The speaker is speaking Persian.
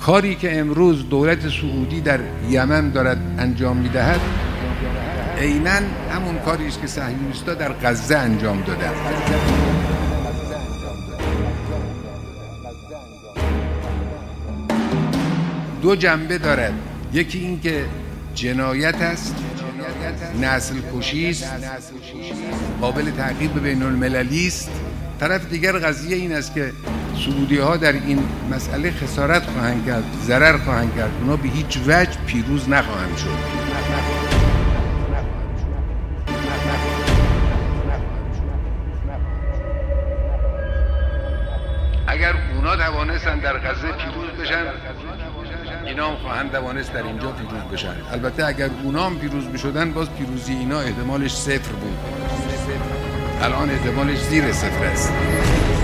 کاری که امروز دولت سعودی در یمن دارد انجام می‌دهد عیناً همون کاری است که صهیونیست‌ها در غزه انجام دادند. دو جنبه دارد، یکی این که جنایت است، نسل کشی است، قابل تعقیب بین المللی است. طرف دیگر قضیه این است که سعودی ها در این مسئله خسارت خواهند کرد، ضرر خواهند کرد، اونا به هیچ وجه پیروز نخواهند شد. اگر اونا توانستن در غزه پیروز بشن، اینا هم خواهند توانست در اینجا پیروز بشن. البته اگر اونا هم پیروز بشدن، باز پیروزی اینا احتمالش 0 بود. الان احتمالش زیر 0 است.